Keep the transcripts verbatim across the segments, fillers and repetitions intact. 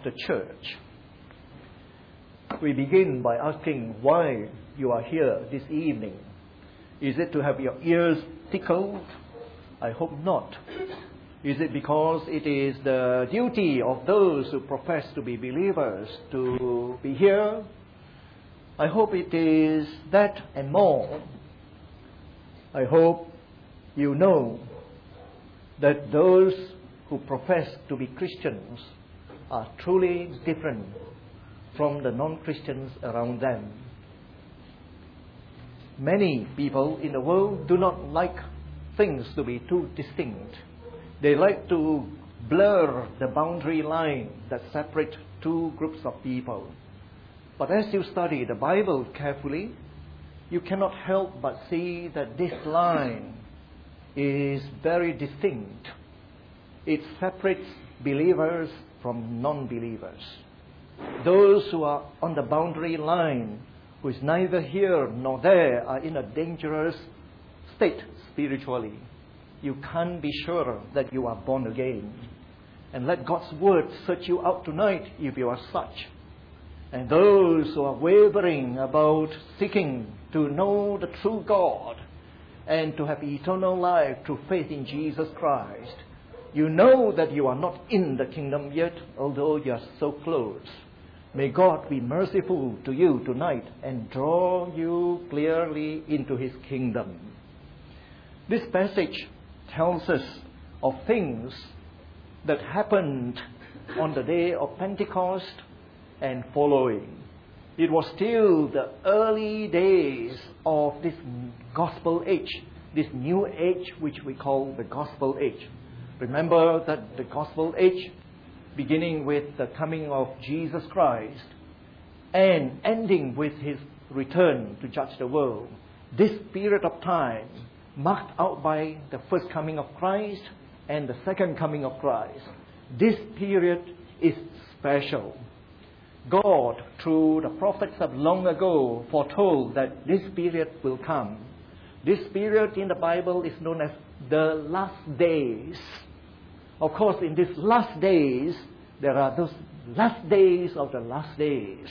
the church. We begin by asking why you are here this evening. Is it to have your ears tickled? I hope not. Is it because it is the duty of those who profess to be believers to be here? I hope it is that and more. I hope you know that those who profess to be Christians are truly different from the non-Christians around them. Many people in the world do not like things to be too distinct. They like to blur the boundary line that separates two groups of people. But as you study the Bible carefully, you cannot help but see that this line is very distinct. It separates believers from non-believers. Those who are on the boundary line, who is neither here nor there, are in a dangerous state spiritually. You can't be sure that you are born again. And let God's word search you out tonight if you are such. And those who are wavering about seeking to know the true God and to have eternal life through faith in Jesus Christ, you know that you are not in the kingdom yet, although you are so close. May God be merciful to you tonight and draw you clearly into His kingdom. This passage tells us of things that happened on the day of Pentecost and following. It was still the early days of this gospel age, this new age which we call the gospel age. Remember that the gospel age, beginning with the coming of Jesus Christ and ending with His return to judge the world, this period of time marked out by the first coming of Christ and the second coming of Christ. This period is special. God, through the prophets of long ago, foretold that this period will come. This period in the Bible is known as the last days. Of course, in these last days, there are those last days of the last days.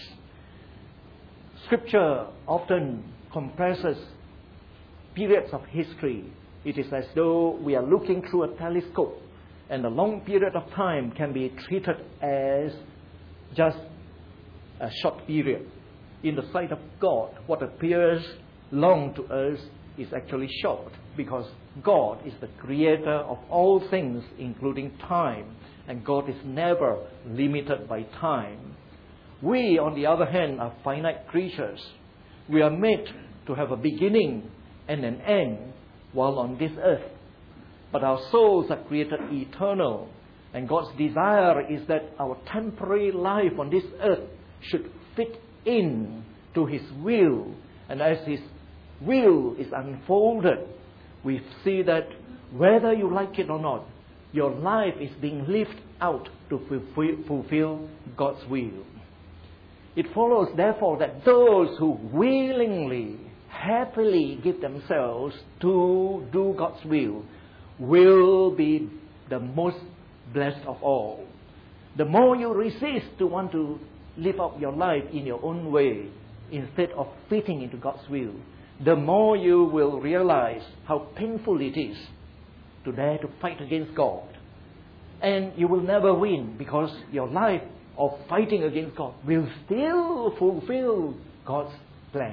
Scripture often compresses periods of history. It is as though we are looking through a telescope, and a long period of time can be treated as just a short period. In the sight of God, what appears long to us is actually short, because God is the creator of all things, including time, and God is never limited by time. We, on the other hand, are finite creatures. We are made to have a beginning and an end while on this earth. But our souls are created eternal, and God's desire is that our temporary life on this earth should fit in to His will. And as His will is unfolded, we see that whether you like it or not, your life is being lived out to fulfill God's will. It follows, therefore, that those who willingly, happily give themselves to do God's will will be the most blessed of all. The more you resist to want to live out your life in your own way instead of fitting into God's will, the more you will realize how painful it is to dare to fight against God. And you will never win, because your life of fighting against God will still fulfill God's plan.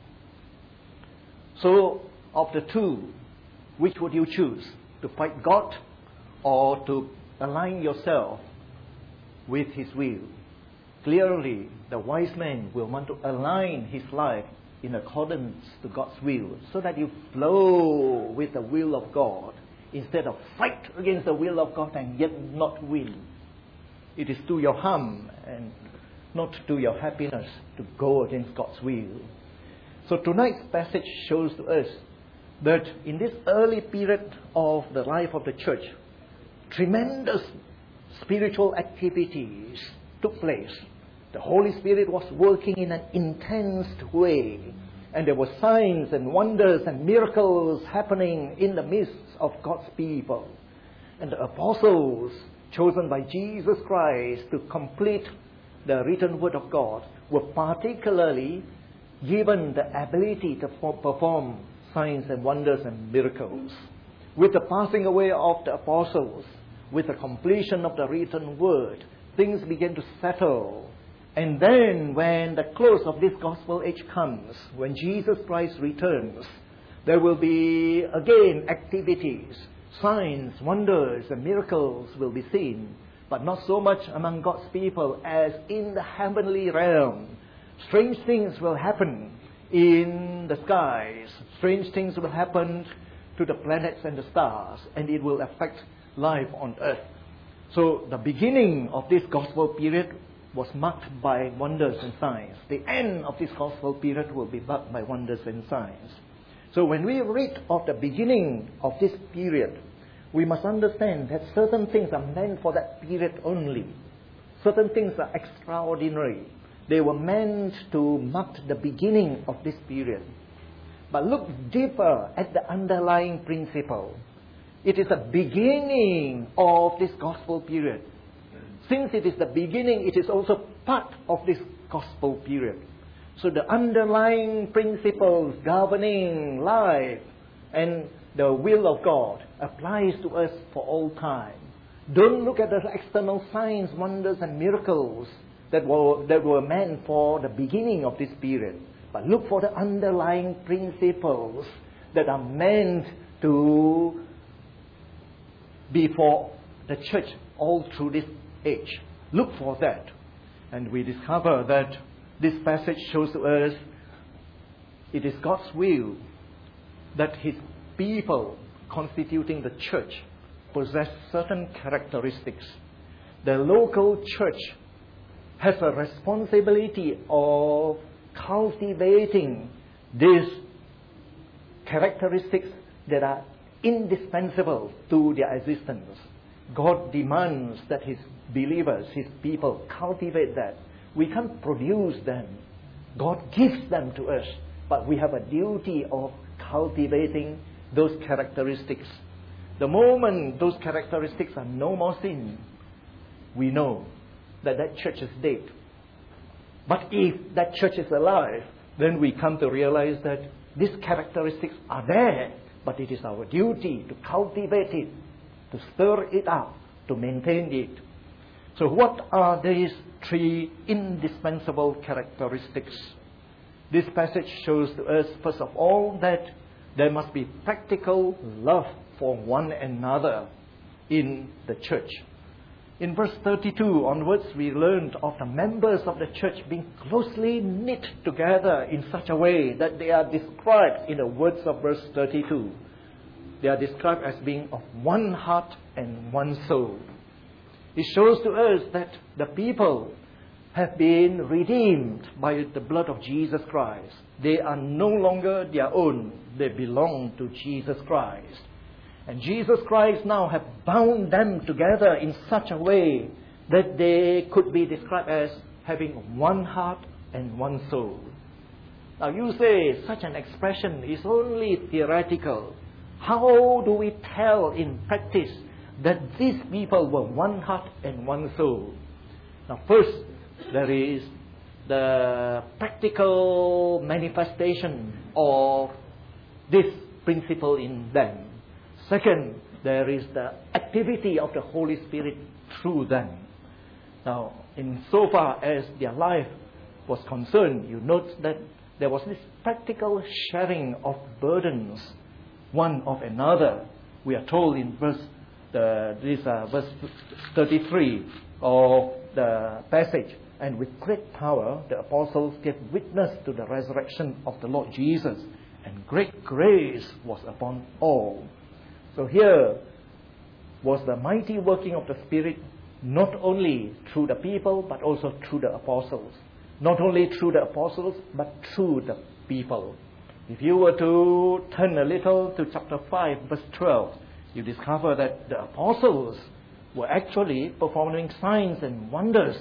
So, of the two, which would you choose? To fight God or to align yourself with His will? Clearly, the wise man will want to align his life in accordance to God's will, so that you flow with the will of God instead of fight against the will of God and yet not win. It is to your harm and not to your happiness to go against God's will. So tonight's passage shows to us that in this early period of the life of the church, tremendous spiritual activities took place. The Holy Spirit was working in an intense way, and there were signs and wonders and miracles happening in the midst of God's people. And the apostles chosen by Jesus Christ to complete the written word of God, were particularly given the ability to perform signs and wonders and miracles. With the passing away of the apostles, with the completion of the written word, things began to settle. And then when the close of this gospel age comes, when Jesus Christ returns, there will be again activities, signs, wonders, and miracles will be seen, but not so much among God's people as in the heavenly realm. Strange things will happen in the skies. Strange things will happen to the planets and the stars, and it will affect life on earth. So the beginning of this gospel period was marked by wonders and signs. The end of this gospel period will be marked by wonders and signs. So when we read of the beginning of this period, we must understand that certain things are meant for that period only. Certain things are extraordinary. They were meant to mark the beginning of this period. But look deeper at the underlying principle. It is the beginning of this gospel period. Since it is the beginning, it is also part of this gospel period. So the underlying principles governing life and the will of God applies to us for all time. Don't look at the external signs, wonders and miracles that were, that were meant for the beginning of this period. But look for the underlying principles that are meant to be for the church all through this age. Look for that. And we discover that this passage shows to us it is God's will that His people constituting the church possess certain characteristics. The local church has a responsibility of cultivating these characteristics that are indispensable to their existence. God demands that His believers, His people, cultivate that. We can't produce them. God gives them to us, but we have a duty of cultivating those characteristics. The moment those characteristics are no more seen, we know that that church is dead. But if that church is alive, then we come to realize that these characteristics are there, but it is our duty to cultivate it, to stir it up, to maintain it. So what are these three indispensable characteristics? This passage shows to us, first of all, that there must be practical love for one another in the church. In verse thirty-two onwards, we learned of the members of the church being closely knit together in such a way that they are described in the words of verse thirty-two. They are described as being of one heart and one soul. It shows to us that the people have been redeemed by the blood of Jesus Christ. They are no longer their own. They belong to Jesus Christ. And Jesus Christ now has bound them together in such a way that they could be described as having one heart and one soul. Now you say such an expression is only theoretical. How do we tell in practice that these people were one heart and one soul? Now first, there is the practical manifestation of this principle in them. Second, there is the activity of the Holy Spirit through them. Now, in so far as their life was concerned, you note that there was this practical sharing of burdens one of another. We are told in verse the, this uh, verse thirty-three of the passage, and with great power the apostles gave witness to the resurrection of the Lord Jesus, and great grace was upon all. So here was the mighty working of the Spirit, not only through the people, but also through the apostles. Not only through the apostles, but through the people. If you were to turn a little to chapter five, verse twelve, you discover that the apostles were actually performing signs and wonders.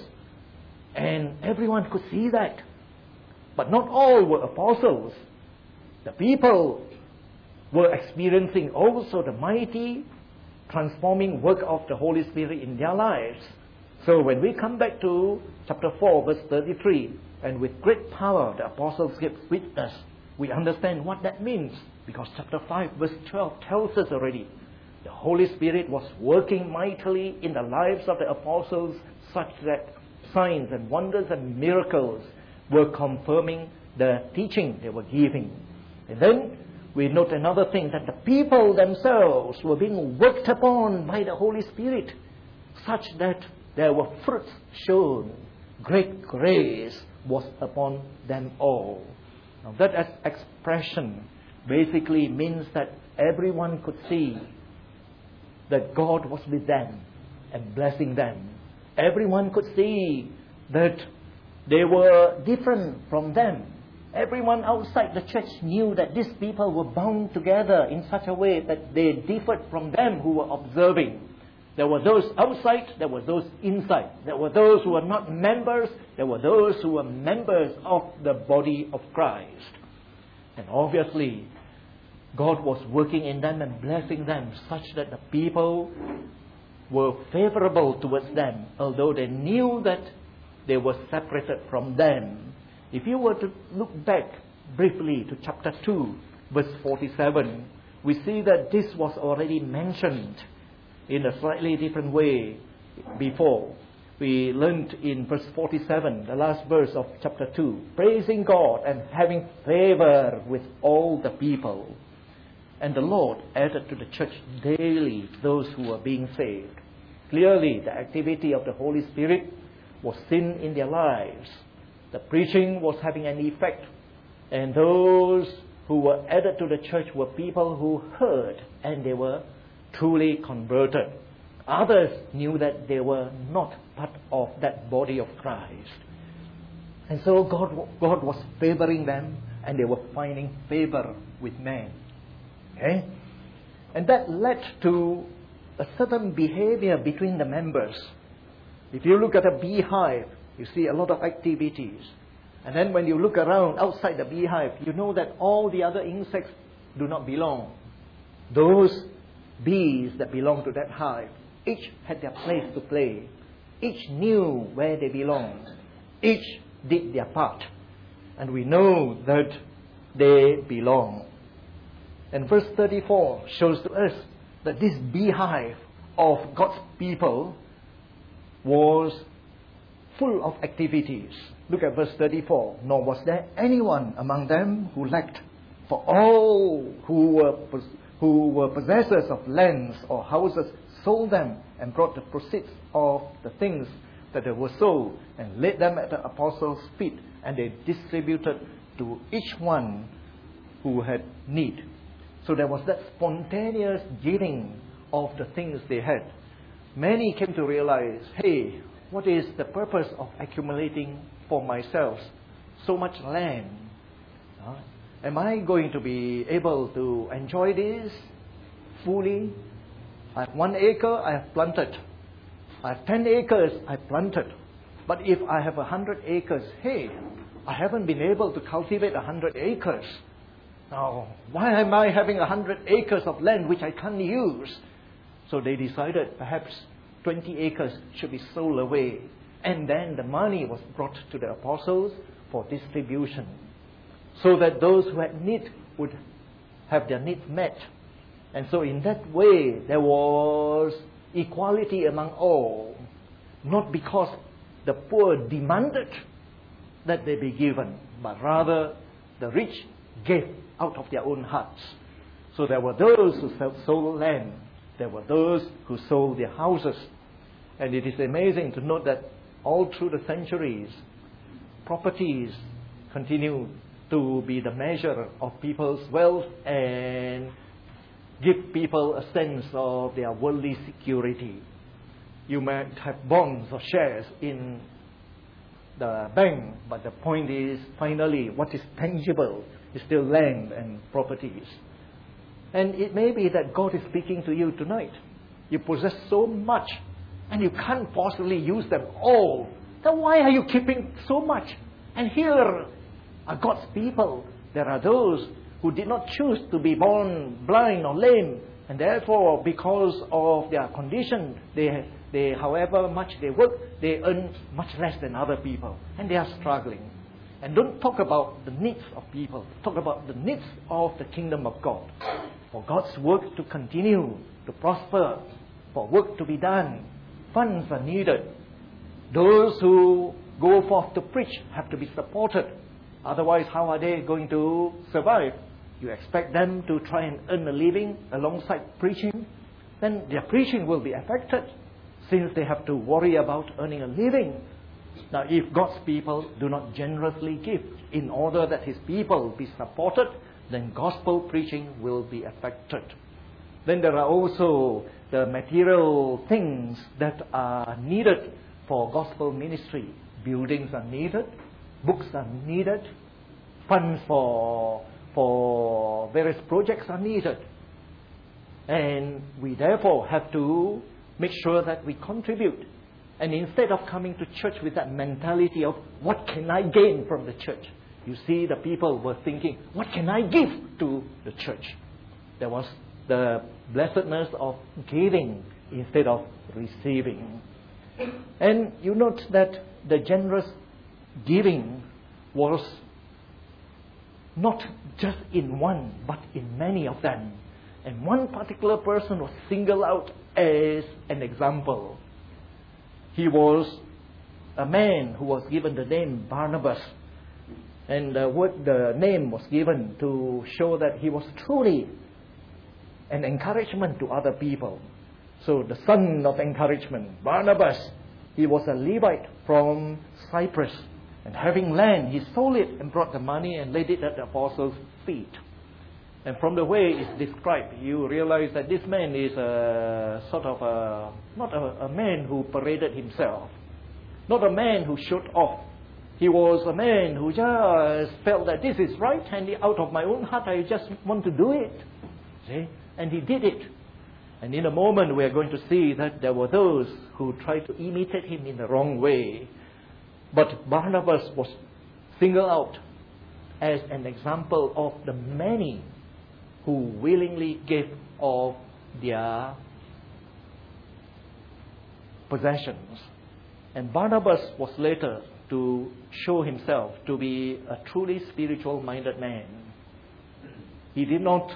And everyone could see that. But not all were apostles. The people were experiencing also the mighty transforming work of the Holy Spirit in their lives. So when we come back to chapter four, verse thirty-three, and with great power the apostles gave witness, we understand what that means, because chapter five, verse twelve tells us already. The Holy Spirit was working mightily in the lives of the apostles, such that signs and wonders and miracles were confirming the teaching they were giving. And then we note another thing, that the people themselves were being worked upon by the Holy Spirit, such that there were fruits shown. Great grace was upon them all. Now that as expression basically means that everyone could see that God was with them and blessing them. Everyone could see that they were different from them. Everyone outside the church knew that these people were bound together in such a way that they differed from them who were observing. There were those outside, there were those inside. There were those who were not members, there were those who were members of the body of Christ. And obviously, God was working in them and blessing them such that the people were favorable towards them, although they knew that they were separated from them. If you were to look back briefly to chapter two, verse forty-seven, we see that this was already mentioned in a slightly different way before. We learned in verse forty-seven, the last verse of chapter two, praising God and having favor with all the people. And the Lord added to the church daily those who were being saved. Clearly, the activity of the Holy Spirit was seen in their lives. The preaching was having an effect. And those who were added to the church were people who heard and they were truly converted. Others knew that they were not part of that body of Christ. And so God, God was favoring them, and they were finding favor with men. Okay? And that led to a certain behavior between the members. If you look at a beehive, you see a lot of activities. And then when you look around outside the beehive, you know that all the other insects do not belong. Those bees that belong to that hive, each had their place to play. Each knew where they belonged. Each did their part. And we know that they belong. And verse thirty-four shows to us that this beehive of God's people was full of activities. Look at verse thirty-four. Nor was there anyone among them who lacked, for all who were, who were possessors of lands or houses sold them and brought the proceeds of the things that they were sold and laid them at the apostles' feet, and they distributed to each one who had need. So there was that spontaneous giving of the things they had. Many came to realize, hey, what is the purpose of accumulating for myself so much land? Uh, am I going to be able to enjoy this fully? I have one acre, I have planted. I have ten acres, I planted. But if I have a hundred acres, hey, I haven't been able to cultivate a hundred acres. Now, why am I having a hundred acres of land which I can't use? So they decided perhaps twenty acres should be sold away. And then the money was brought to the apostles for distribution, so that those who had need would have their needs met. And so in that way, there was equality among all, not because the poor demanded that they be given, but rather the rich gave out of their own hearts. So there were those who sold land, there were those who sold their houses. And it is amazing to note that all through the centuries, properties continue to be the measure of people's wealth and give people a sense of their worldly security. You might have bonds or shares in the bank, but the point is, finally, what is tangible is still land and properties. And it may be that God is speaking to you tonight. You possess so much, and you can't possibly use them all. Then why are you keeping so much? And here are God's people. There are those who did not choose to be born blind or lame, And therefore, because of their condition, they, they, however much they work, they earn much less than other people. And they are struggling. And don't talk about the needs of people. Talk about the needs of the kingdom of God. For God's work to continue, to prosper, for work to be done, funds are needed. Those who go forth to preach have to be supported. Otherwise, how are they going to survive? You expect them to try and earn a living alongside preaching? Then their preaching will be affected, since they have to worry about earning a living. Now, if God's people do not generously give in order that His people be supported, then gospel preaching will be affected. Then there are also the material things that are needed for gospel ministry. Buildings are needed, books are needed, funds for, for various projects are needed. And we therefore have to make sure that we contribute. And instead of coming to church with that mentality of, what can I gain from the church? You see, the people were thinking, what can I give to the church? There was the blessedness of giving instead of receiving. And you note that the generous giving was not just in one, but in many of them. And one particular person was singled out as an example. He was a man who was given the name Barnabas. And the word, the name was given to show that he was truly an encouragement to other people. So the son of encouragement, Barnabas, he was a Levite from Cyprus. And having land, he sold it and brought the money and laid it at the apostles' feet. And from the way it's described, you realize that this man is a sort of a, not a, a man who paraded himself. Not a man who showed off. He was a man who just felt that this is right, and out of my own heart I just want to do it. See? And he did it. And in a moment we are going to see that there were those who tried to imitate him in the wrong way. But Barnabas was singled out as an example of the many who willingly gave of their possessions. And Barnabas was later to show himself to be a truly spiritual-minded man. He did not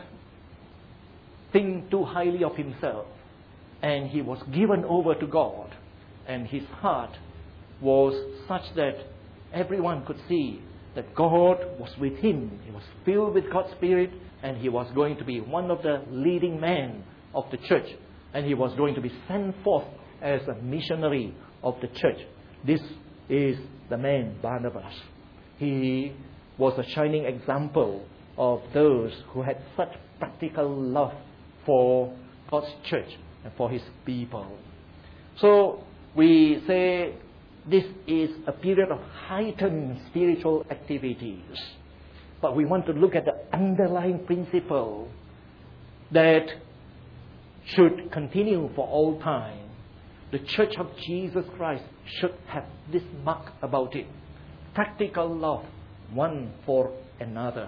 think too highly of himself, and he was given over to God, and his heart was such that everyone could see that God was with him. He was filled with God's Spirit, and he was going to be one of the leading men of the church, and he was going to be sent forth as a missionary of the church. This is the man Barnabas. He was a shining example of those who had such practical love for God's church and for His people. So we say this is a period of heightened spiritual activities. But we want to look at the underlying principle that should continue for all time. The Church of Jesus Christ should have this mark about it. Practical love, one for another.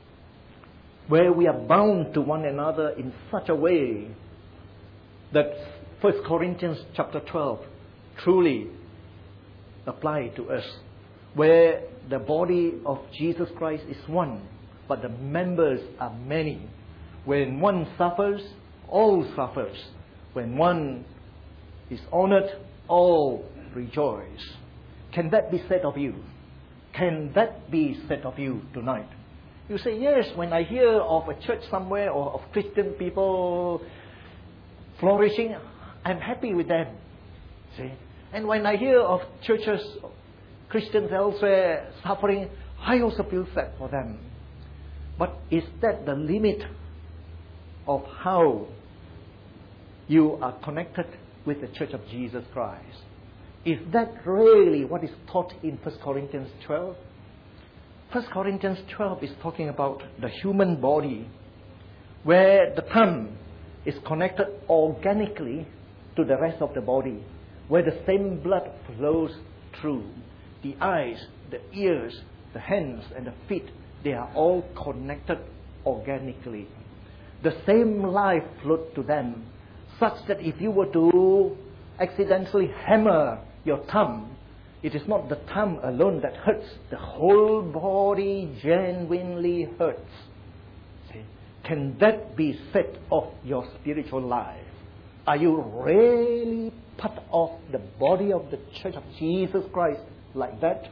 Where we are bound to one another in such a way that First Corinthians chapter twelve truly apply to us. Where the body of Jesus Christ is one, but the members are many. When one suffers, all suffers. When one is honored, all rejoice. Can that be said of you? Can that be said of you tonight? You say, yes, when I hear of a church somewhere or of Christian people flourishing, I'm happy with them. See? And when I hear of churches, Christians elsewhere suffering, I also feel sad for them. But is that the limit of how you are connected with the Church of Jesus Christ? Is that really what is taught in First Corinthians twelve? First Corinthians twelve is talking about the human body, where the thumb is connected organically to the rest of the body, where the same blood flows through. The eyes, the ears, the hands and the feet, they are all connected organically. the same life flowed to them, such that if you were to accidentally hammer your thumb, it is not the thumb alone that hurts, the whole body genuinely hurts. See? Can that be said of your spiritual life? Are you really part of the body of the Church of Jesus Christ like that?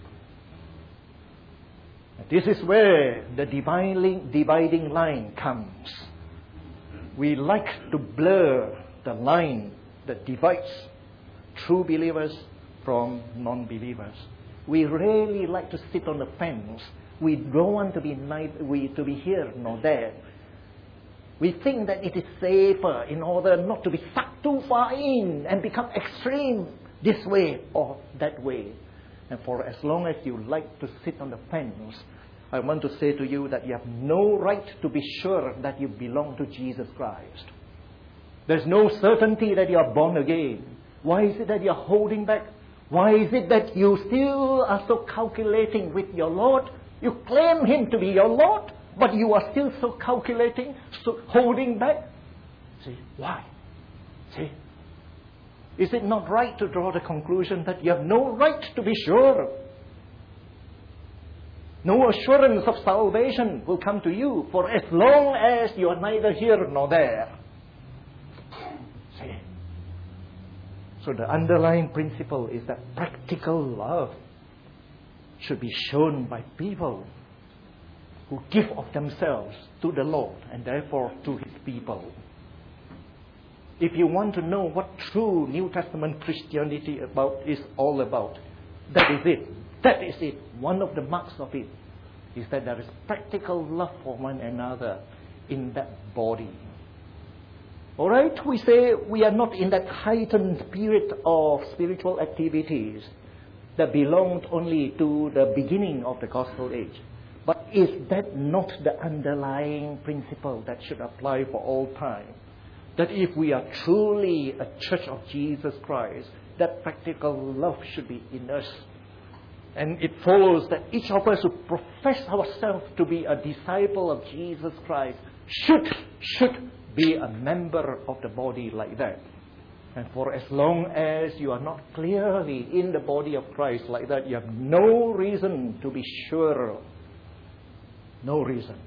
This is where the dividing, dividing line comes. We like to blur the line that divides true believers from non-believers. We really like to sit on the fence. We don't want to be neither, we, to be here nor there. We think that it is safer in order not to be sucked too far in and become extreme this way or that way. And for as long as you like to sit on the fence, I want to say to you that you have no right to be sure that you belong to Jesus Christ. There's no certainty that you are born again. Why is it that you are holding back? Why is it that you still are so calculating with your Lord? You claim Him to be your Lord, but you are still so calculating, so holding back. See, why? See, is it not right to draw the conclusion that you have no right to be sure? No assurance of salvation will come to you for as long as you are neither here nor there. See? So the underlying principle is that practical love should be shown by people who give of themselves to the Lord and therefore to His people. If you want to know what true New Testament Christianity about is all about, that is it. That is it. One of the marks of it is that there is practical love for one another in that body. All right, we say we are not in that heightened period of spiritual activities that belonged only to the beginning of the gospel age. But is that not the underlying principle that should apply for all time? That if we are truly a church of Jesus Christ, that practical love should be in us. And it follows that each of us who profess ourselves to be a disciple of Jesus Christ should, should be a member of the body like that. And for as long as you are not clearly in the body of Christ like that, you have no reason to be sure. No reason.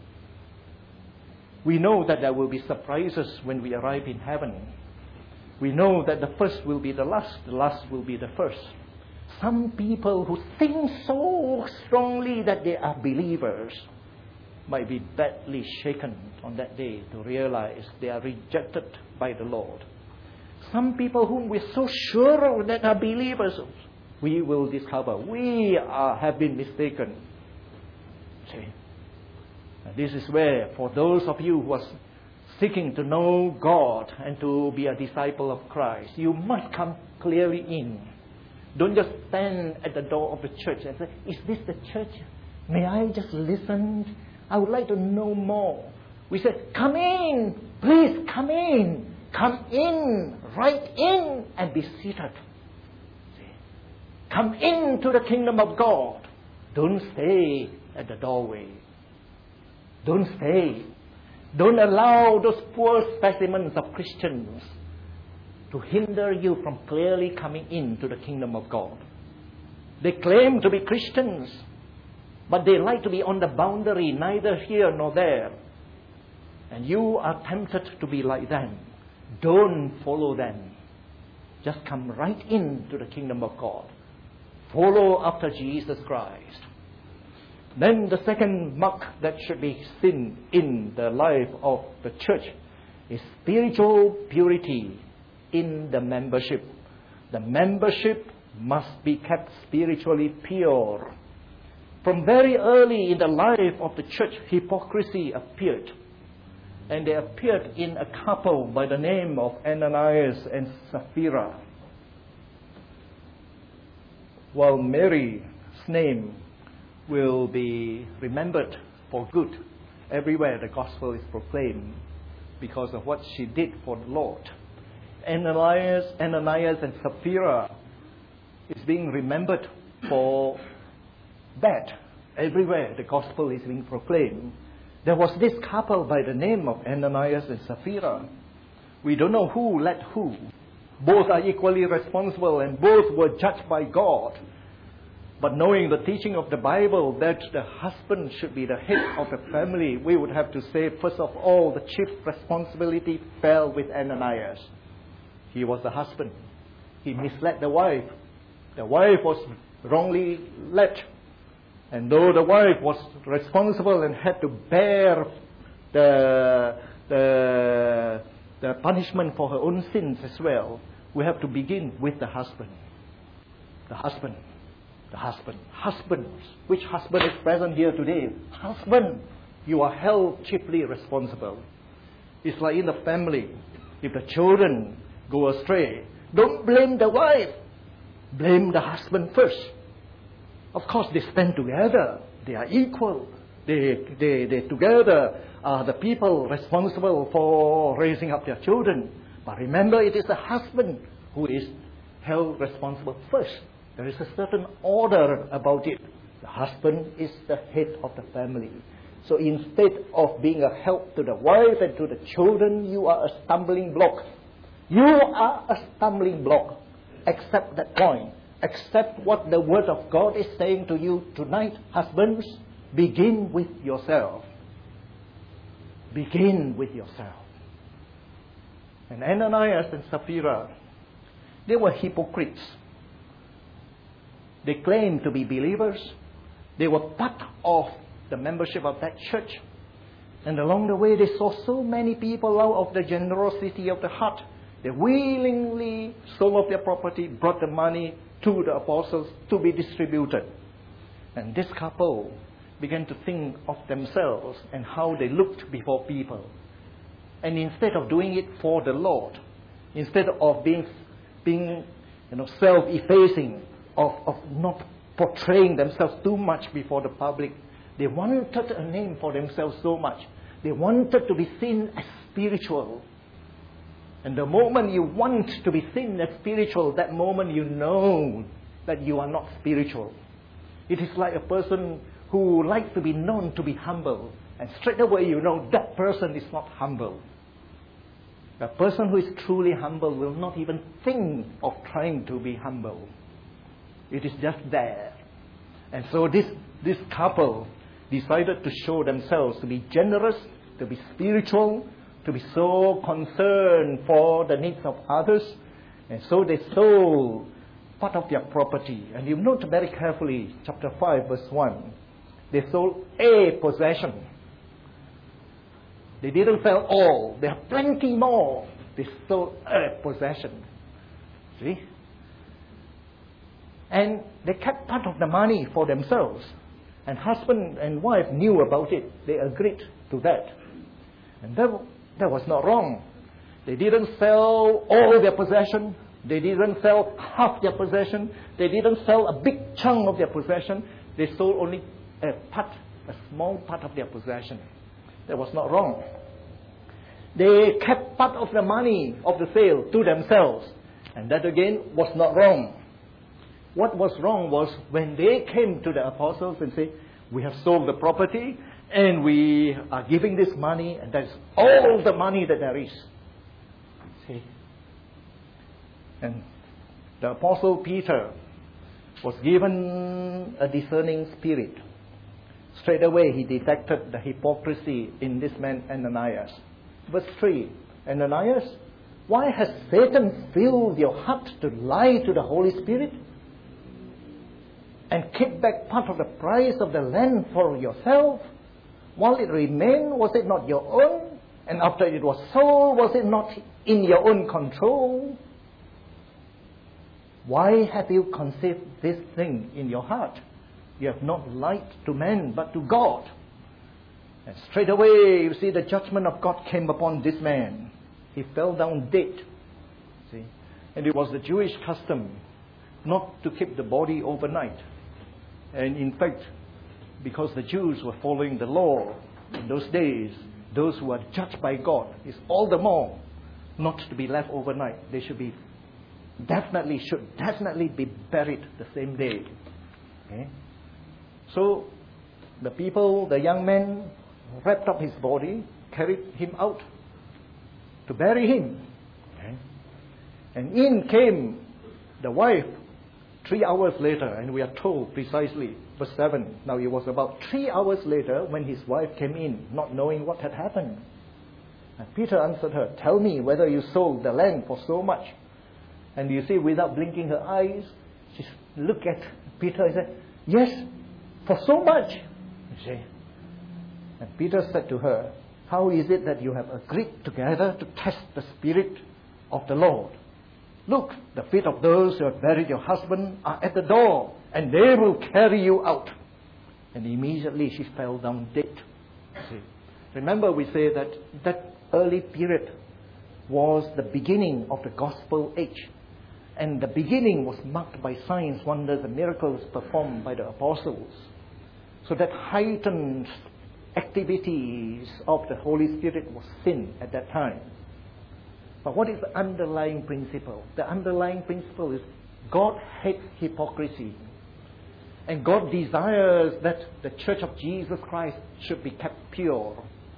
We know that there will be surprises when we arrive in heaven. We know that the first will be the last, the last will be the first. Some people who think so strongly that they are believers might be badly shaken on that day to realize they are rejected by the Lord. Some people whom we're so sure that are believers, we will discover we are, have been mistaken. See? And this is where, for those of you who are seeking to know God and to be a disciple of Christ, you must come clearly in. Don't just stand at the door of the church and say, is this the church? May I just listen? I would like to know more. We say, come in. Please come in. Come in. Right in and be seated. See? Come into the kingdom of God. Don't stay at the doorway. Don't stay. Don't allow those poor specimens of Christians to hinder you from clearly coming into the kingdom of God. They claim to be Christians, but they like to be on the boundary, neither here nor there. And you are tempted to be like them. Don't follow them. Just come right into the kingdom of God. Follow after Jesus Christ. Then the second mark that should be seen in the life of the church is spiritual purity in the membership. The membership must be kept spiritually pure. From very early in the life of the church, hypocrisy appeared. And they appeared in a couple by the name of Ananias and Sapphira. While Mary's name will be remembered for good everywhere the gospel is proclaimed because of what she did for the Lord, Ananias, Ananias and Sapphira is being remembered for that everywhere the gospel is being proclaimed. There was this couple by the name of Ananias and Sapphira. We don't know who led who. Both are equally responsible and both were judged by God. But knowing the teaching of the Bible that the husband should be the head of the family, we would have to say, first of all, the chief responsibility fell with Ananias. He was the husband. He misled the wife. The wife was wrongly led. And though the wife was responsible and had to bear the, the, the punishment for her own sins as well, we have to begin with the husband. The husband. The husband. Husbands. Which husband is present here today? Husband. You are held chiefly responsible. It's like in the family. If the children go astray, don't blame the wife. Blame the husband first. Of course, they stand together. They are equal. They, they, they together are the people responsible for raising up their children. But remember, it is the husband who is held responsible first. There is a certain order about it. The husband is the head of the family. So instead of being a help to the wife and to the children, you are a stumbling block. You are a stumbling block. Accept that point. Accept what the Word of God is saying to you tonight. Husbands, begin with yourself. Begin with yourself. And Ananias and Sapphira, they were hypocrites. They claimed to be believers. They were part of the membership of that church. And along the way, they saw so many people out of the generosity of the heart. They willingly sold off their property, brought the money to the apostles to be distributed. And this couple began to think of themselves and how they looked before people. And instead of doing it for the Lord, instead of being, being you know, self-effacing, of, of not portraying themselves too much before the public, they wanted a name for themselves so much. They wanted to be seen as spiritual. And the moment you want to be seen as spiritual, that moment you know that you are not spiritual. It is like a person who likes to be known to be humble. And straight away you know that person is not humble. A person who is truly humble will not even think of trying to be humble. It is just there. And so this, this couple decided to show themselves to be generous, to be spiritual, to be so concerned for the needs of others. And so they sold part of their property. And you note very carefully, chapter five, verse one. They sold a possession. They didn't sell all. They have plenty more. They sold a possession. See? And they kept part of the money for themselves. And husband and wife knew about it. They agreed to that. And that, that was not wrong. They didn't sell all their possession. They didn't sell half their possession. They didn't sell a big chunk of their possession. They sold only a part, a small part of their possession. That was not wrong. They kept part of the money of the sale to themselves. And that again was not wrong. What was wrong was when they came to the apostles and said, we have sold the property and we are giving this money, and that's all the money that there is. See? And the apostle Peter was given a discerning spirit. Straight away he detected the hypocrisy in this man Ananias. Verse three, Ananias, why has Satan filled your heart to lie to the Holy Spirit and keep back part of the price of the land for yourself? While it remained, was it not your own? And after it was sold, was it not in your own control? Why have you conceived this thing in your heart? You have not lied to men, but to God. And straight away, you see, the judgment of God came upon this man. He fell down dead. See? And it was the Jewish custom not to keep the body overnight. And in fact, because the Jews were following the law in those days, those who are judged by God is all the more not to be left overnight. They should be definitely, should definitely be buried the same day. Okay? So, the people, the young men wrapped up his body, carried him out to bury him. Okay. And in came the wife three hours later, and we are told precisely, verse seven. Now it was about three hours later when his wife came in, not knowing what had happened. And Peter answered her, "Tell me whether you sold the land for so much." And you see, without blinking her eyes, she looked at Peter and said, "Yes, for so much." You see. And Peter said to her, "How is it that you have agreed together to test the Spirit of the Lord? Look, the feet of those who have buried your husband are at the door, and they will carry you out." And immediately she fell down dead. See. Remember, we say that that early period was the beginning of the gospel age. And the beginning was marked by signs, wonders, and miracles performed by the apostles. So that heightened activities of the Holy Spirit was seen at that time. But what is the underlying principle? The underlying principle is God hates hypocrisy. And God desires that the Church of Jesus Christ should be kept pure.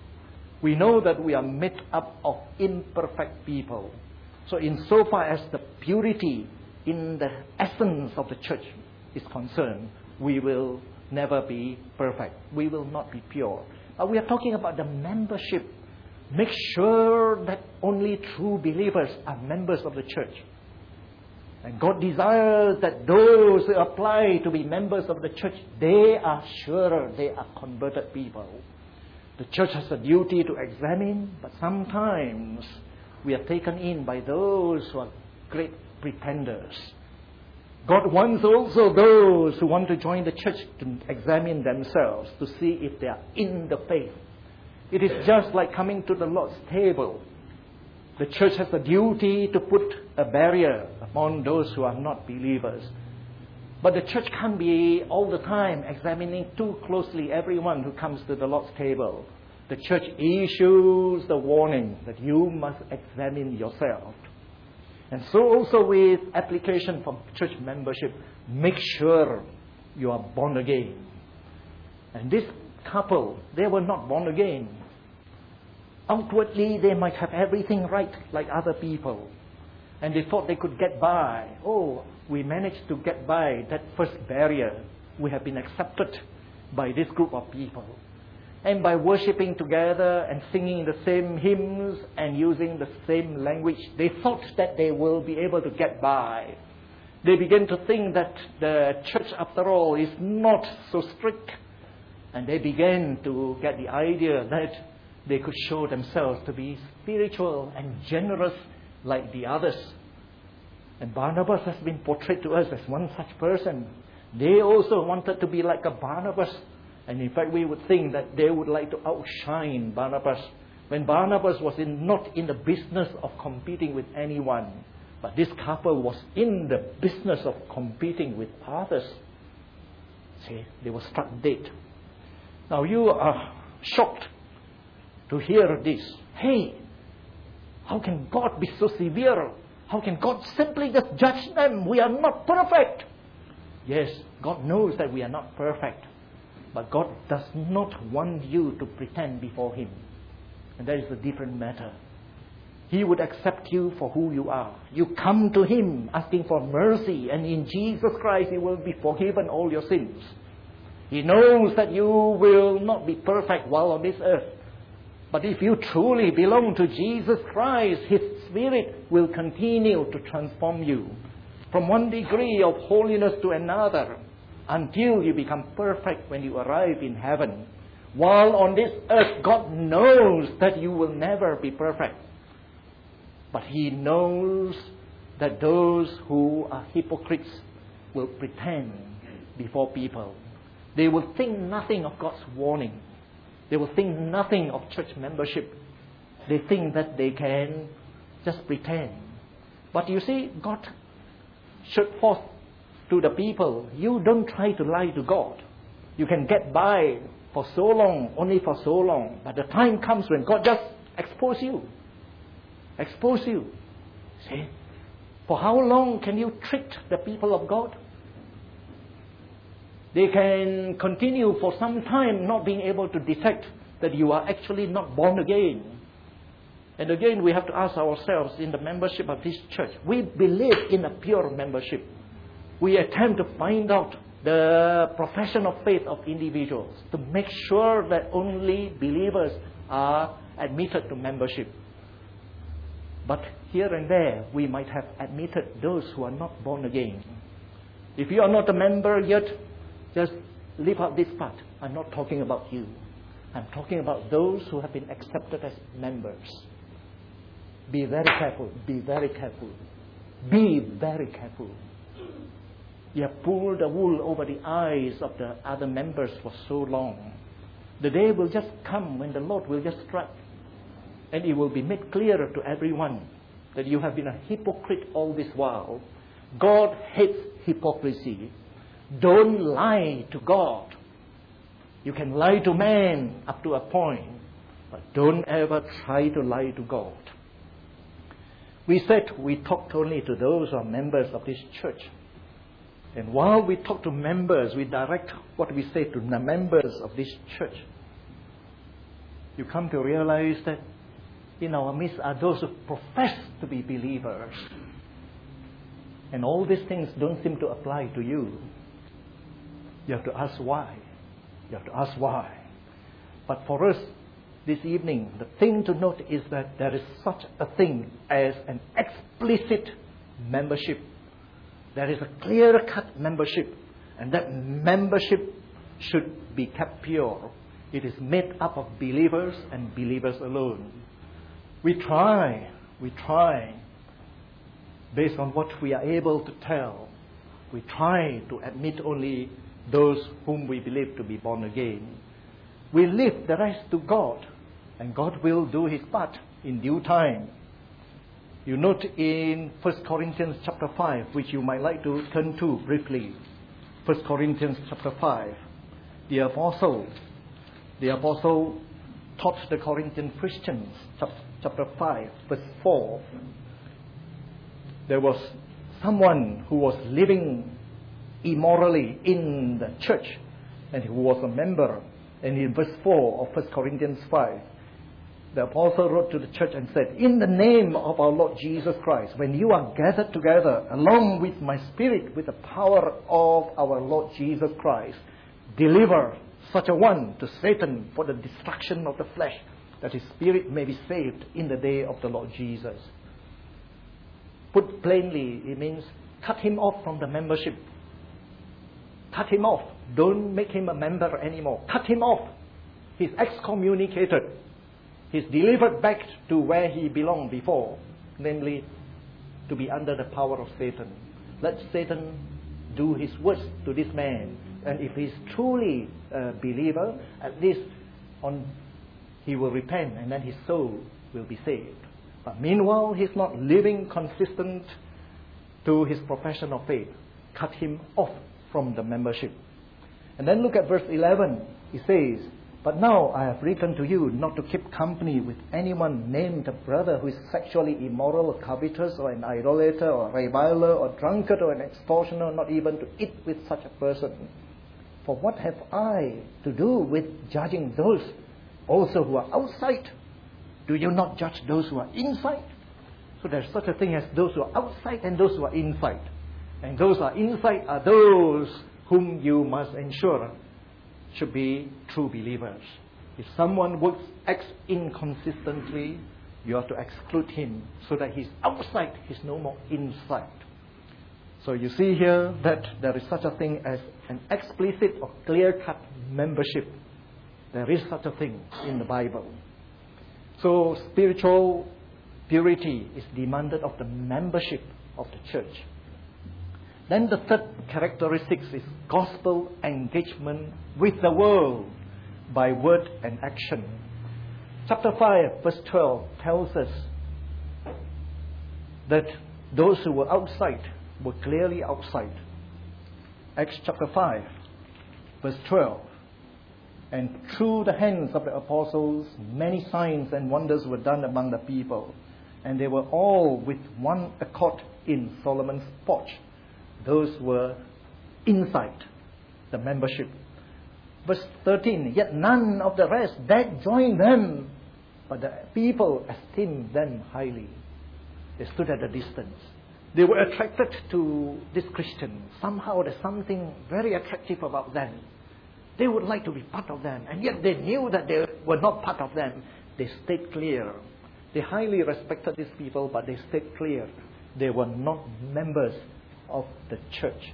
We know that we are made up of imperfect people. So insofar as the purity in the essence of the church is concerned, we will never be perfect. We will not be pure. But we are talking about the membership. Make sure that only true believers are members of the church. And God desires that those who apply to be members of the church, they are sure they are converted people. The church has a duty to examine, but sometimes we are taken in by those who are great pretenders. God wants also those who want to join the church to examine themselves, to see if they are in the faith. It is just like coming to the Lord's table. The church has a duty to put a barrier upon those who are not believers. But the church can't be all the time examining too closely everyone who comes to the Lord's table. The church issues the warning that you must examine yourself. And so also with application for church membership, make sure you are born again. And this couple, they were not born again. Outwardly, they might have everything right like other people. And they thought they could get by. Oh, we managed to get by that first barrier. We have been accepted by this group of people. And by worshipping together and singing the same hymns and using the same language, they thought that they will be able to get by. They began to think that the church, after all, is not so strict. And they began to get the idea that they could show themselves to be spiritual and generous like the others. And Barnabas has been portrayed to us as one such person. They also wanted to be like a Barnabas. And in fact, we would think that they would like to outshine Barnabas. When Barnabas was in, not in the business of competing with anyone, but this couple was in the business of competing with others. See, they were struck dead. Now you are shocked to hear this. Hey, how can God be so severe? How can God simply just judge them? We are not perfect. Yes, God knows that we are not perfect. But God does not want you to pretend before Him. And that is a different matter. He would accept you for who you are. You come to Him asking for mercy, and in Jesus Christ you will be forgiven all your sins. He knows that you will not be perfect while on this earth. But if you truly belong to Jesus Christ, His Spirit will continue to transform you from one degree of holiness to another, until you become perfect when you arrive in heaven. While on this earth, God knows that you will never be perfect. But He knows that those who are hypocrites will pretend before people. They will think nothing of God's warning. They will think nothing of church membership. They think that they can just pretend. But you see, God showed forth to the people, you don't try to lie to God. You can get by for so long, only for so long. But the time comes when God just expose you. Expose you. See? For how long can you trick the people of God? They can continue for some time not being able to detect that you are actually not born again. And again, we have to ask ourselves in the membership of this church, we believe in a pure membership. We attempt to find out the profession of faith of individuals to make sure that only believers are admitted to membership. But here and there, we might have admitted those who are not born again. If you are not a member yet, just leave out this part. I'm not talking about you. I'm talking about those who have been accepted as members. Be very careful. Be very careful. Be very careful. You have pulled the wool over the eyes of the other members for so long. The day will just come when the Lord will just strike. And it will be made clearer to everyone that you have been a hypocrite all this while. God hates hypocrisy. Don't lie to God. You can lie to man up to a point, but don't ever try to lie to God. We said we talked only to those who are members of this church. And while we talk to members, we direct what we say to the members of this church. You come to realize that in our midst are those who profess to be believers. And all these things don't seem to apply to you. You have to ask why. You have to ask why. But for us, this evening, the thing to note is that there is such a thing as an explicit membership. There is a clear-cut membership. And that membership should be kept pure. It is made up of believers and believers alone. We try, we try, based on what we are able to tell, we try to admit only those whom we believe to be born again. We leave the rest to God, and God will do His part in due time. You note in First Corinthians chapter five, which you might like to turn to briefly. First Corinthians chapter five. The apostle, the apostle taught the Corinthian Christians, chapter five, verse four. There was someone who was living immorally in the church, and who was a member. And in verse four of First Corinthians five, the apostle wrote to the church and said, "In the name of our Lord Jesus Christ, when you are gathered together, along with my spirit, with the power of our Lord Jesus Christ, deliver such a one to Satan for the destruction of the flesh, that his spirit may be saved in the day of the Lord Jesus." Put plainly, it means cut him off from the membership. Cut him off. Don't make him a member anymore. Cut him off. He's excommunicated. He's delivered back to where he belonged before, namely to be under the power of Satan. Let Satan do his worst to this man. And if he's truly a believer, at least on he will repent, and then his soul will be saved. But meanwhile, he's not living consistent to his profession of faith. Cut him off from the membership. And then look at verse eleven. He says, "But now I have written to you not to keep company with anyone named a brother who is sexually immoral or covetous or an idolater or a reviler or drunkard or an extortioner, not even to eat with such a person. For what have I to do with judging those also who are outside? Do you not judge those who are inside?" So there's such a thing as those who are outside and those who are inside. And those who are inside are those whom you must ensure should be true believers. If someone works, acts inconsistently, you have to exclude him so that he's outside, he's no more inside. So you see here that there is such a thing as an explicit or clear-cut membership. There is such a thing in the Bible. So spiritual purity is demanded of the membership of the church. Then the third characteristic is gospel engagement with the world by word and action. Chapter five, verse twelve tells us that those who were outside were clearly outside. Acts chapter five, verse twelve. "And through the hands of the apostles, many signs and wonders were done among the people. And they were all with one accord in Solomon's porch." Those were inside the membership. Verse thirteen, yet none of the rest dared join them, but the people esteemed them highly. They stood at a distance. They were attracted to this Christian. Somehow there's something very attractive about them. They would like to be part of them, and yet they knew that they were not part of them. They stayed clear. They highly respected these people, but they stayed clear. They were not members of the church.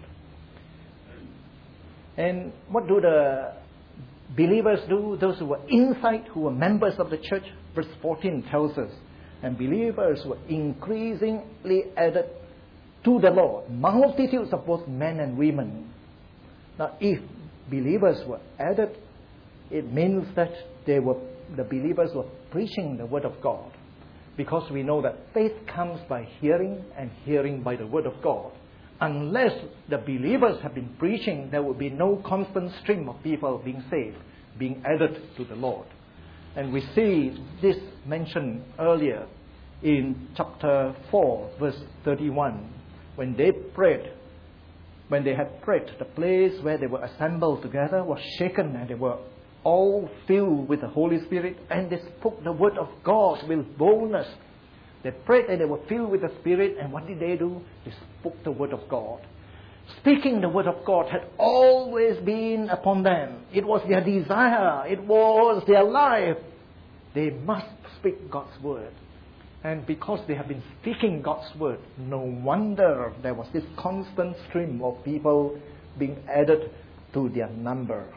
And what do the believers do? Those who were inside, who were members of the church, verse fourteen tells us, and believers were increasingly added to the Lord, multitudes of both men and women. Now, if believers were added, it means that they were the believers were preaching the word of God, because we know that faith comes by hearing, and hearing by the word of God. Unless the believers have been preaching, there will be no constant stream of people being saved, being added to the Lord. And we see this mentioned earlier in chapter four, verse thirty-one. When they prayed, when they had prayed, the place where they were assembled together was shaken, and they were all filled with the Holy Spirit, and they spoke the word of God with boldness. They prayed and they were filled with the Spirit, and what did they do? They spoke the word of God. Speaking the word of God had always been upon them. It was their desire. It was their life. They must speak God's word. And because they have been speaking God's word, no wonder there was this constant stream of people being added to their number.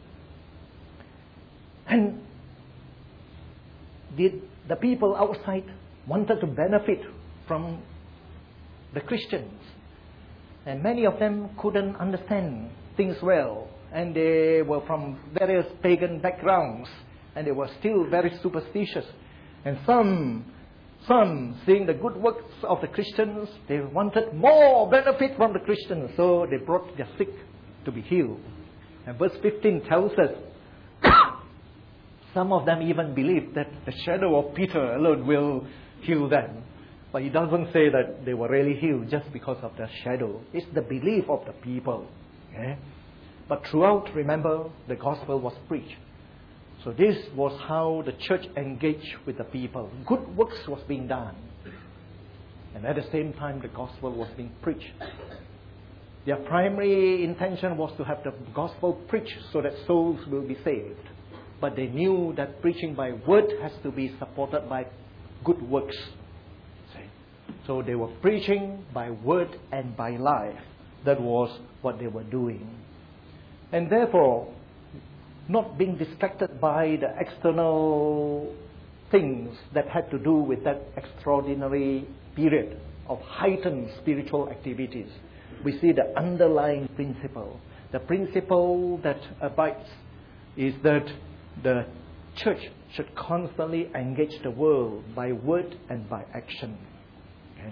And did the people outside wanted to benefit from the Christians? And many of them couldn't understand things well. And they were from various pagan backgrounds. And they were still very superstitious. And some, some seeing the good works of the Christians, they wanted more benefit from the Christians. So they brought their sick to be healed. And verse fifteen tells us, some of them even believed that the shadow of Peter alone will heal them. But it doesn't say that they were really healed just because of the shadow. It's the belief of the people. Okay? But throughout, remember, the gospel was preached. So this was how the church engaged with the people. Good works was being done. And at the same time, the gospel was being preached. Their primary intention was to have the gospel preached so that souls will be saved. But they knew that preaching by word has to be supported by good works. So they were preaching by word and by life. That was what they were doing. And therefore, not being distracted by the external things that had to do with that extraordinary period of heightened spiritual activities. We see the underlying principle. The principle that abides is that the church should constantly engage the world by word and by action. Okay.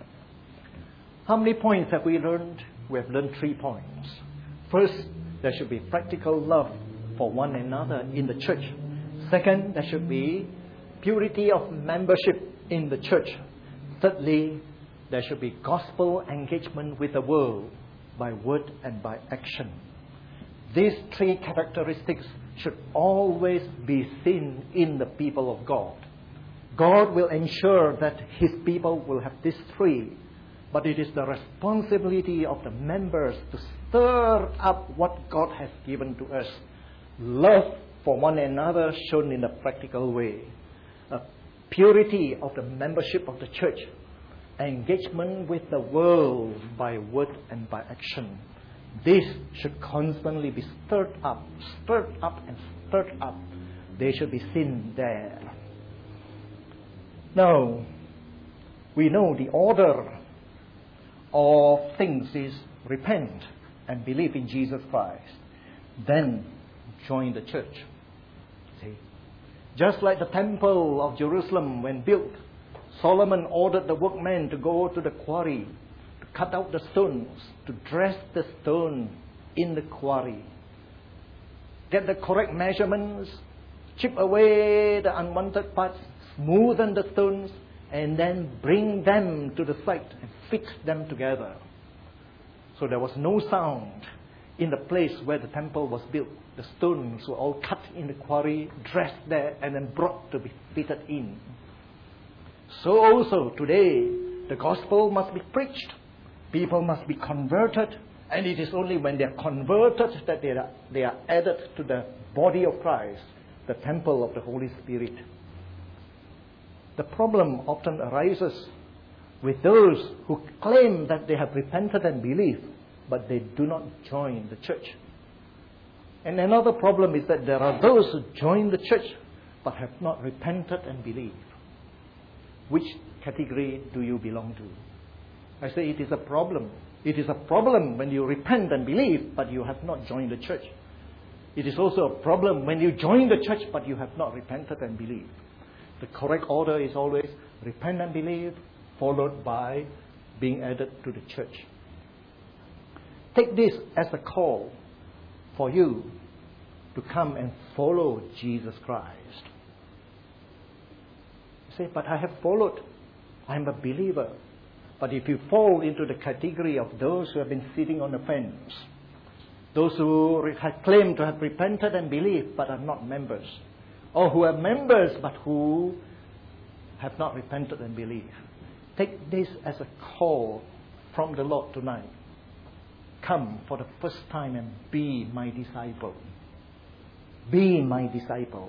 How many points have we learned? We have learned three points. First, there should be practical love for one another in the church. Second, there should be purity of membership in the church. Thirdly, there should be gospel engagement with the world by word and by action. These three characteristics should always be seen in the people of God. God will ensure that His people will have these three, but it is the responsibility of the members to stir up what God has given to us. Love for one another shown in a practical way. A purity of the membership of the church. Engagement with the world by word and by action. This should constantly be stirred up, stirred up and stirred up. They should be seen there. Now, we know the order of things is repent and believe in Jesus Christ. Then join the church. See? Just like the temple of Jerusalem when built, Solomon ordered the workmen to go to the quarry, to cut out the stones, to dress the stone in the quarry. Get the correct measurements, chip away the unwanted parts, smoothen the stones, and then bring them to the site and fix them together. So there was no sound. in the place where the temple was built. The stones were all cut in the quarry, dressed there, and then brought to be fitted in. So also today, the gospel must be preached. People must be converted. And it is only when they are converted that they are, they are added to the body of Christ, the temple of the Holy Spirit. The problem often arises with those who claim that they have repented and believed, but they do not join the church. And another problem is that there are those who join the church but have not repented and believed. Which category do you belong to? I say it is a problem. It is a problem when you repent and believe, but you have not joined the church. It is also a problem when you join the church, but you have not repented and believed. The correct order is always repent and believe, followed by being added to the church. Take this as a call for you to come and follow Jesus Christ. You say, but I have followed. I'm a believer. But if you fall into the category of those who have been sitting on the fence, those who have claimed to have repented and believed but are not members, or who are members but who have not repented and believed, take this as a call from the Lord tonight. Come for the first time and be my disciple. Be my disciple.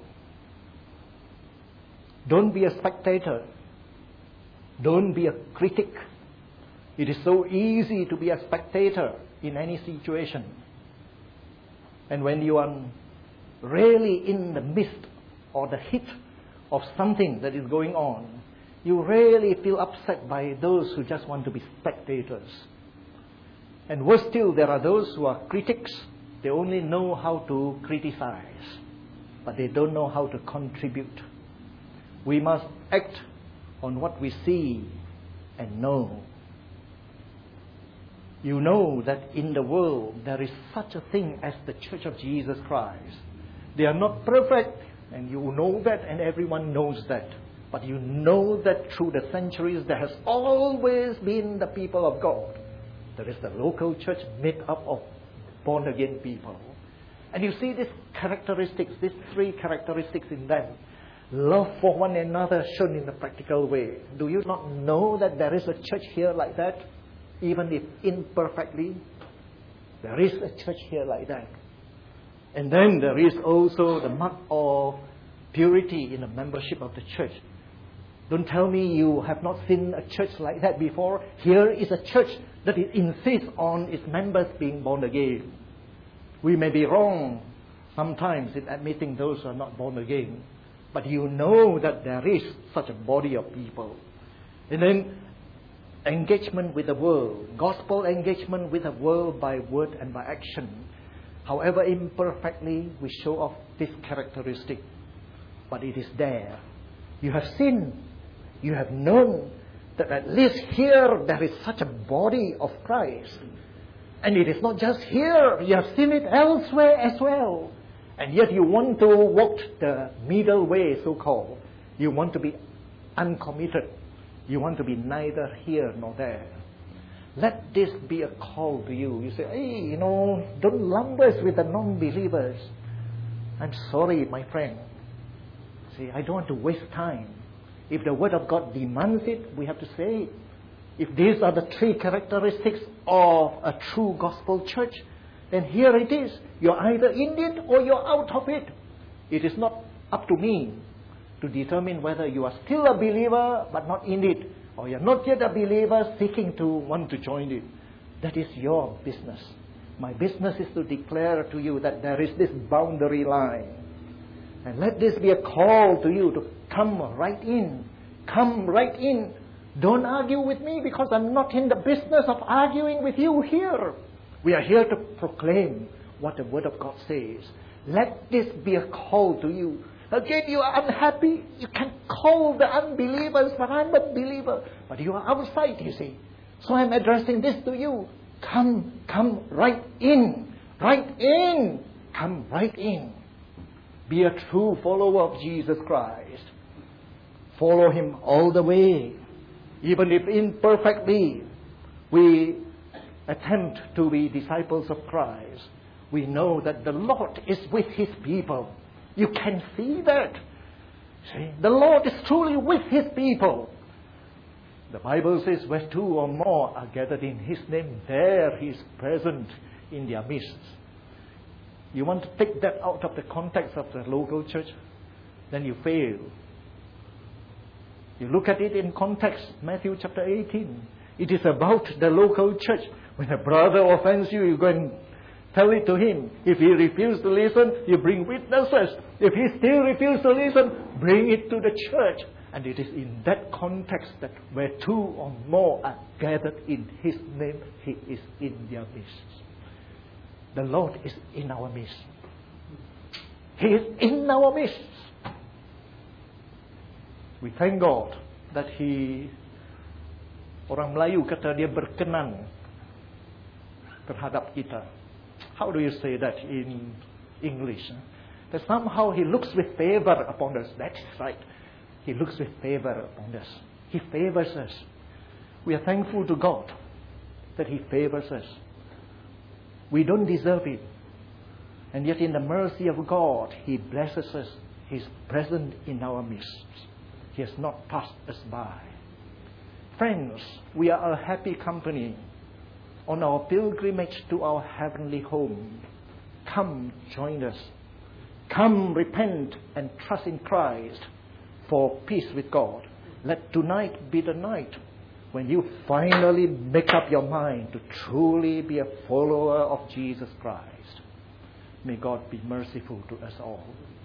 Don't be a spectator. Don't be a critic. It is so easy to be a spectator in any situation. And when you are really in the midst or the heat of something that is going on, you really feel upset by those who just want to be spectators. And worse still, there are those who are critics. They only know how to criticize, but they don't know how to contribute. We must act on what we see and know. You know that in the world there is such a thing as the Church of Jesus Christ. They are not perfect, and you know that, and everyone knows that. But you know that through the centuries there has always been the people of God. There is the local church made up of born-again people. And you see these characteristics, these three characteristics in them. Love for one another shown in a practical way. Do you not know that there is a church here like that? Even if imperfectly, there is a church here like that. And then there is also the mark of purity in the membership of the church. Don't tell me you have not seen a church like that before. Here is a church that insists on its members being born again. We may be wrong sometimes in admitting those who are not born again, but you know that there is such a body of people. And then engagement with the world, gospel engagement with the world by word and by action. However imperfectly we show off this characteristic, but it is there. You have seen, you have known that at least here there is such a body of Christ. And it is not just here, you have seen it elsewhere as well. And yet you want to walk the middle way, so-called. You want to be uncommitted. You want to be neither here nor there. Let this be a call to you. You say, hey, you know, don't lump us with the non-believers. I'm sorry, my friend. See, I don't want to waste time. If the Word of God demands it, we have to say it. If these are the three characteristics of a true gospel church, then here it is. You're either in it or you're out of it. It is not up to me to determine whether you are still a believer but not in it, or you're not yet a believer seeking to want to join it. That is your business. My business is to declare to you that there is this boundary line. And let this be a call to you to come right in. Come right in. Don't argue with me, because I'm not in the business of arguing with you here. We are here to proclaim what the Word of God says. Let this be a call to you. Again, you are unhappy. You can call the unbelievers, but I'm a believer. But you are outside, you see. So I'm addressing this to you. Come, come right in. Right in. Come right in. Be a true follower of Jesus Christ. Follow Him all the way. Even if imperfectly we attempt to be disciples of Christ. we know that the Lord is with His people. You can see that. See, the Lord is truly with His people. The Bible says, where two or more are gathered in His name, there He is present in their midst. You want to take that out of the context of the local church, then you fail. You look at it in context, Matthew chapter eighteen. It is about the local church. When a brother offends you, you go and tell it to him. If he refuses to listen, you bring witnesses. If he still refuses to listen, bring it to the church. And it is in that context that where two or more are gathered in His name, He is in their midst. The Lord is in our midst. He is in our midst. We thank God that He, orang Melayu kata dia berkenan terhadap kita. How do you say that in English? That somehow He looks with favor upon us. That's right. He looks with favor upon us. He favors us. We are thankful to God that He favors us. We don't deserve it. And yet in the mercy of God, He blesses us. He is present in our midst. He has not passed us by. Friends, we are a happy company on our pilgrimage to our heavenly home. Come, join us. Come, repent and trust in Christ for peace with God. Let tonight be the night when you finally make up your mind to truly be a follower of Jesus Christ. May God be merciful to us all.